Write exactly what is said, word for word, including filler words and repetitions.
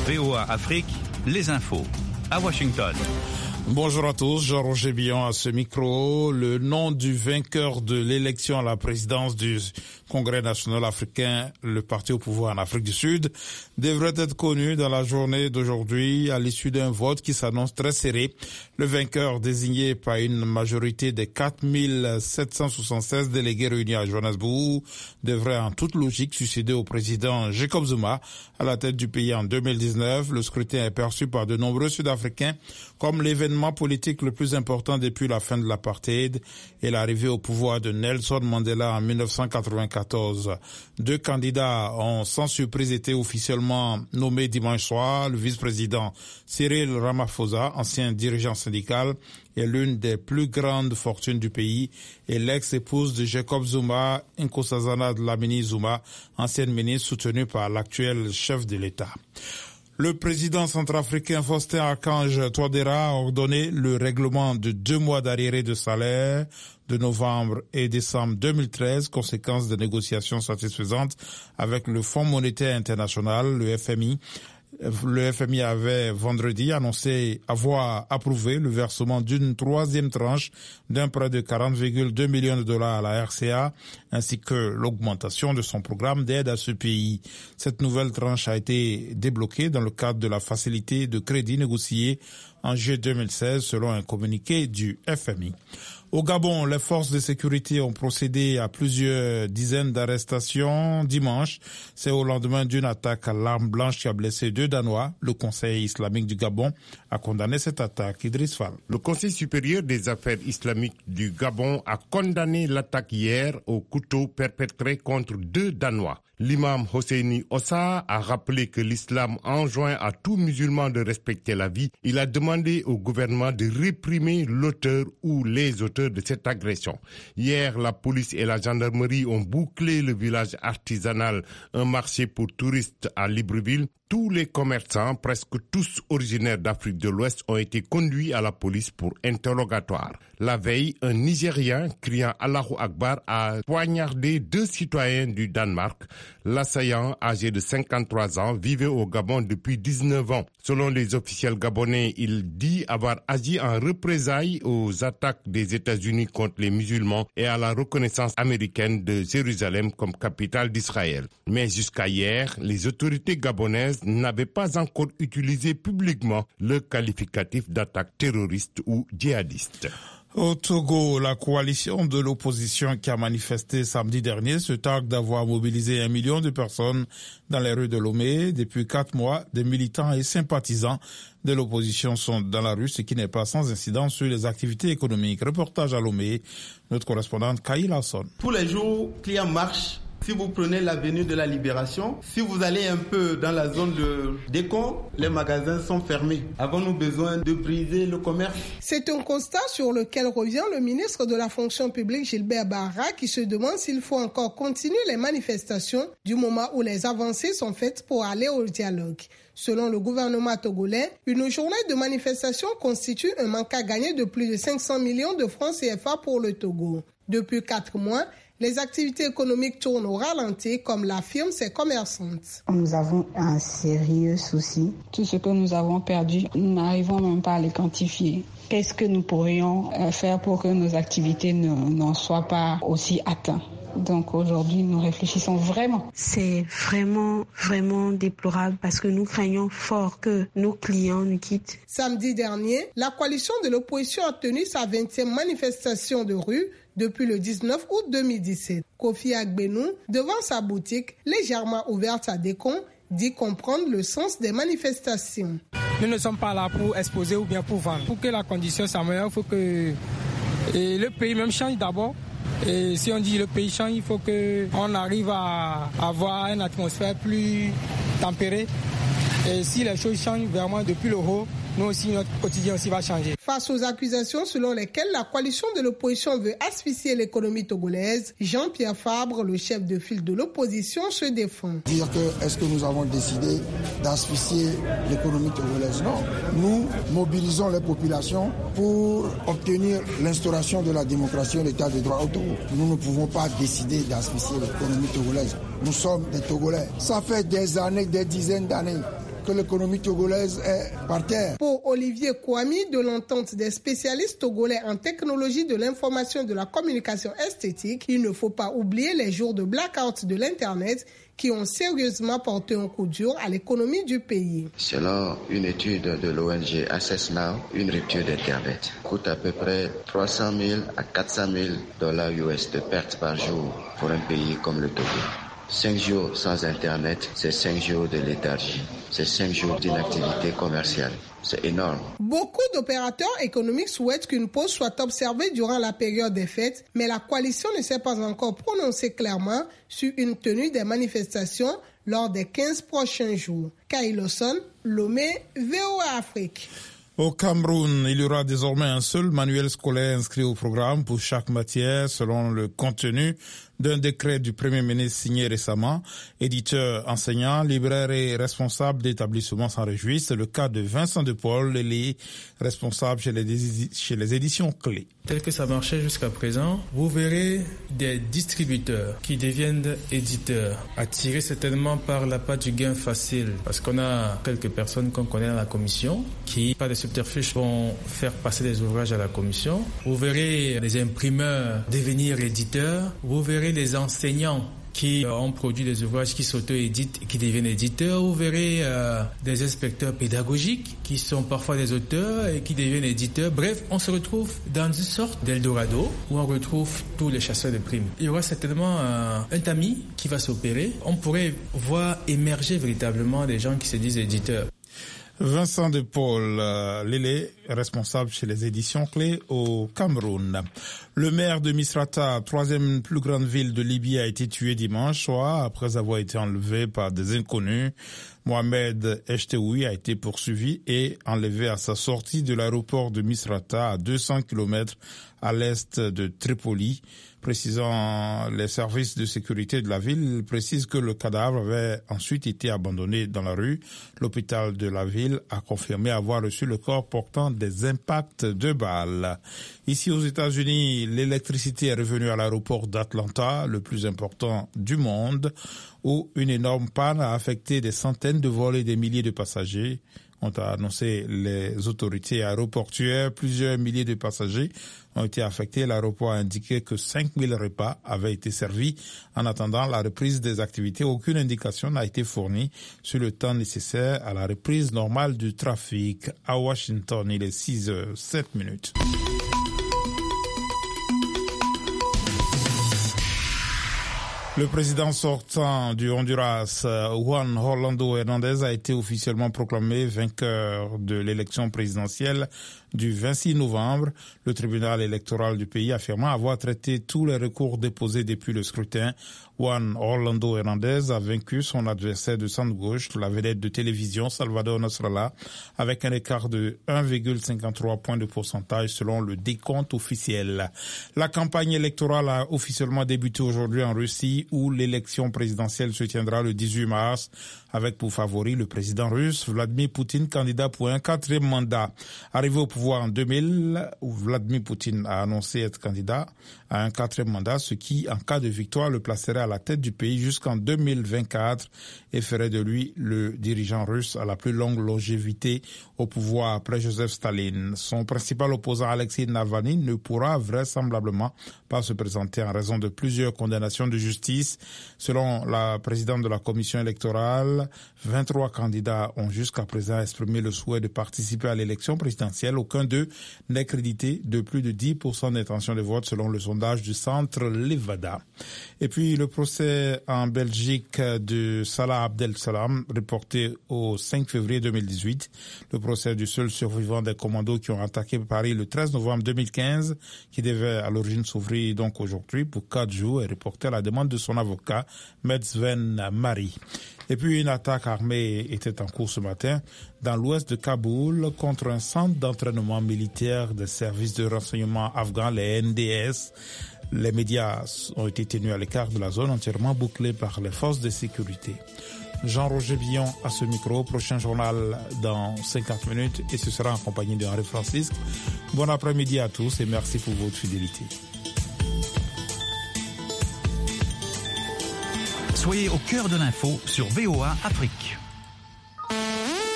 V O A Afrique, les infos. À Washington. Bonjour à tous, Jean-Roger Billon à ce micro. Le nom du vainqueur de l'élection à la présidence du Congrès national africain, le parti au pouvoir en Afrique du Sud, devrait être connu dans la journée d'aujourd'hui à l'issue d'un vote qui s'annonce très serré. Le vainqueur désigné par une majorité des quatre mille sept cent soixante-seize délégués réunis à Johannesburg devrait en toute logique succéder au président Jacob Zuma à la tête du pays en deux mille dix-neuf. Le scrutin est perçu par de nombreux Sud-Africains comme l'événement politique le plus important depuis la fin de l'apartheid et l'arrivée au pouvoir de Nelson Mandela en mille neuf cent quatre-vingt-quatorze. Deux candidats ont sans surprise été officiellement nommés dimanche soir. Le vice-président Cyril Ramaphosa, ancien dirigeant syndical, est l'une des plus grandes fortunes du pays, et l'ex-épouse de Jacob Zuma, Nkosazana Dlamini Zuma, ancienne ministre soutenue par l'actuel chef de l'État. Le président centrafricain Faustin Archange Touadéra a ordonné le règlement de deux mois d'arriérés de salaire de novembre et décembre deux mille treize, conséquence de négociations satisfaisantes avec le Fonds monétaire international, le F M I. Le F M I avait vendredi annoncé avoir approuvé le versement d'une troisième tranche d'un prêt de quarante virgule deux millions de dollars à la R C A, ainsi que l'augmentation de son programme d'aide à ce pays. Cette nouvelle tranche a été débloquée dans le cadre de la facilité de crédit négociée en juillet deux mille seize, selon un communiqué du F M I. Au Gabon, les forces de sécurité ont procédé à plusieurs dizaines d'arrestations dimanche. C'est au lendemain d'une attaque à l'arme blanche qui a blessé deux Danois. Le Conseil islamique du Gabon a condamné cette attaque. Idriss Fall. Le Conseil supérieur des affaires islamiques du Gabon a condamné l'attaque hier au couteau perpétrée contre deux Danois. L'imam Hosseini Ossa a rappelé que l'islam enjoint à tout musulman de respecter la vie. Il a demandé au gouvernement de réprimer l'auteur ou les auteurs de cette agression. Hier, la police et la gendarmerie ont bouclé le village artisanal, un marché pour touristes à Libreville. Tous les commerçants, presque tous originaires d'Afrique de l'Ouest, ont été conduits à la police pour interrogatoire. La veille, un Nigérien criant Allahu Akbar a poignardé deux citoyens du Danemark. L'assaillant, âgé de cinquante-trois ans, vivait au Gabon depuis dix-neuf ans. Selon les officiels gabonais, il dit avoir agi en représailles aux attaques des États-Unis contre les musulmans et à la reconnaissance américaine de Jérusalem comme capitale d'Israël. Mais jusqu'à hier, les autorités gabonaises n'avaient pas encore utilisé publiquement le qualificatif d'attaque terroriste ou djihadiste. Au Togo, la coalition de l'opposition qui a manifesté samedi dernier se targue d'avoir mobilisé un million de personnes dans les rues de Lomé. Depuis quatre mois, des militants et sympathisants de l'opposition sont dans la rue, ce qui n'est pas sans incidence sur les activités économiques. Reportage à Lomé, notre correspondante Kaïla Son. Tous les jours, clients marchent. Si vous prenez l'avenue de la Libération, si vous allez un peu dans la zone de Décon, les magasins sont fermés. Avons-nous besoin de briser le commerce? C'est un constat sur lequel revient le ministre de la fonction publique Gilbert Barra qui se demande s'il faut encore continuer les manifestations du moment où les avancées sont faites pour aller au dialogue. Selon le gouvernement togolais, une journée de manifestation constitue un manque à gagner de plus de cinq cents millions de francs C F A pour le Togo. Depuis quatre mois, les activités économiques tournent au ralenti, comme l'affirment ces commerçantes. Nous avons un sérieux souci. Tout ce que nous avons perdu, nous n'arrivons même pas à les quantifier. Qu'est-ce que nous pourrions faire pour que nos activités ne, n'en soient pas aussi atteintes? Donc aujourd'hui, nous réfléchissons vraiment. C'est vraiment, vraiment déplorable parce que nous craignons fort que nos clients nous quittent. Samedi dernier, la coalition de l'opposition a tenu sa vingtième manifestation de rue depuis le dix-neuf août deux mille dix-sept. Kofi Agbenou, devant sa boutique, légèrement ouverte à Décon, dit comprendre le sens des manifestations. Nous ne sommes pas là pour exposer ou bien pour vendre. Pour que la condition s'améliore, il faut que et le pays même change d'abord. Et si on dit le pays change, il faut qu'on arrive à avoir une atmosphère plus tempérée. Et si les choses changent vraiment depuis le haut, nous aussi, notre quotidien aussi va changer. Face aux accusations selon lesquelles la coalition de l'opposition veut asphyxier l'économie togolaise, Jean-Pierre Fabre, le chef de file de l'opposition, se défend. Dire que est-ce que nous avons décidé d'asphyxier l'économie togolaise? Non. Nous mobilisons les populations pour obtenir l'instauration de la démocratie et l'état de droit au Togo. Nous ne pouvons pas décider d'asphyxier l'économie togolaise. Nous sommes des Togolais. Ça fait des années, des dizaines d'années que l'économie togolaise est par terre. Pour Olivier Kouami, de l'entente des spécialistes togolais en technologie de l'information et de la communication esthétique, il ne faut pas oublier les jours de blackout de l'Internet qui ont sérieusement porté un coup dur à l'économie du pays. Selon une étude de l'O N G Access Now, une rupture d'Internet coûte à peu près trois cent mille à quatre cent mille dollars U S de pertes par jour pour un pays comme le Togo. Cinq jours sans Internet, c'est cinq jours de léthargie, c'est cinq jours d'inactivité commerciale. C'est énorme. Beaucoup d'opérateurs économiques souhaitent qu'une pause soit observée durant la période des fêtes, mais la coalition ne s'est pas encore prononcée clairement sur une tenue des manifestations lors des quinze prochains jours. Kailoson, Lomé, V O A Afrique. Au Cameroun, il y aura désormais un seul manuel scolaire inscrit au programme pour chaque matière selon le contenu d'un décret du Premier ministre signé récemment. Éditeurs, enseignants, libraires et responsables d'établissements s'en réjouissent. C'est le cas de Vincent De Paul, les responsables chez les, chez les éditions Clés. Tel que ça marchait jusqu'à présent, vous verrez des distributeurs qui deviennent éditeurs, attirés certainement par la part du gain facile, parce qu'on a quelques personnes qu'on connaît dans la commission qui, par des subterfuges, vont faire passer des ouvrages à la commission. Vous verrez les imprimeurs devenir éditeurs, vous verrez les enseignants qui ont produit des ouvrages qui s'auto-éditent et qui deviennent éditeurs. Vous verrez euh, des inspecteurs pédagogiques qui sont parfois des auteurs et qui deviennent éditeurs. Bref, on se retrouve dans une sorte d'Eldorado où on retrouve tous les chasseurs de primes. Il y aura certainement euh, un tamis qui va s'opérer. On pourrait voir émerger véritablement des gens qui se disent éditeurs. Vincent De Paul, euh, Lélé, responsable chez les éditions Clés au Cameroun. Le maire de Misrata, troisième plus grande ville de Libye, a été tué dimanche soir après avoir été enlevé par des inconnus. Mohamed Echteoui a été poursuivi et enlevé à sa sortie de l'aéroport de Misrata à deux cents kilomètres à l'est de Tripoli. Précisant les services de sécurité de la ville, précise que le cadavre avait ensuite été abandonné dans la rue. L'hôpital de la ville a confirmé avoir reçu le corps portant des impacts de balles. Ici aux États-Unis, l'électricité est revenue à l'aéroport d'Atlanta, le plus important du monde, où une énorme panne a affecté des centaines de vols et des milliers de passagers. Ont annoncé les autorités aéroportuaires. Plusieurs milliers de passagers ont été affectés. L'aéroport a indiqué que cinq mille repas avaient été servis. En attendant la reprise des activités, aucune indication n'a été fournie sur le temps nécessaire à la reprise normale du trafic. À Washington, il est six heures sept minutes. Le président sortant du Honduras, Juan Orlando Hernandez, a été officiellement proclamé vainqueur de l'élection présidentielle du vingt-six novembre. Le tribunal électoral du pays affirmant avoir traité tous les recours déposés depuis le scrutin. Juan Orlando Hernandez a vaincu son adversaire de centre-gauche, la vedette de télévision Salvador Nasrallah, avec un écart de un virgule cinquante-trois points de pourcentage selon le décompte officiel. La campagne électorale a officiellement débuté aujourd'hui en Russie, où l'élection présidentielle se tiendra le dix-huit mars, avec pour favori le président russe Vladimir Poutine, candidat pour un quatrième mandat. Arrivé au pouvoir en deux mille, où Vladimir Poutine a annoncé être candidat à un quatrième mandat, ce qui, en cas de victoire, le placerait à la tête du pays jusqu'en deux mille vingt-quatre et ferait de lui le dirigeant russe à la plus longue longévité au pouvoir après Joseph Staline. Son principal opposant, Alexei Navalny, ne pourra vraisemblablement pas se présenter en raison de plusieurs condamnations de justice. Selon la présidente de la commission électorale, vingt-trois candidats ont jusqu'à présent exprimé le souhait de participer à l'élection présidentielle. Aucun d'eux n'est crédité de plus de dix pour cent d'intention de vote selon le sondage du centre Levada. Et puis le procès en Belgique de Salah Abdel Salam, reporté au cinq février deux mille dix-huit. Le procès du seul survivant des commandos qui ont attaqué Paris le treize novembre deux mille quinze, qui devait à l'origine s'ouvrir donc aujourd'hui pour quatre jours, est reporté à la demande de son avocat, Maître Sven Marie. Et puis une attaque armée était en cours ce matin dans l'ouest de Kaboul contre un centre d'entraînement militaire des services de renseignement afghans, les N D S. Les médias ont été tenus à l'écart de la zone entièrement bouclée par les forces de sécurité. Jean-Roger Billon à ce micro. Prochain journal dans cinquante minutes et ce sera en compagnie de Henri Francisque. Bon après-midi à tous et merci pour votre fidélité. Soyez au cœur de l'info sur V O A Afrique.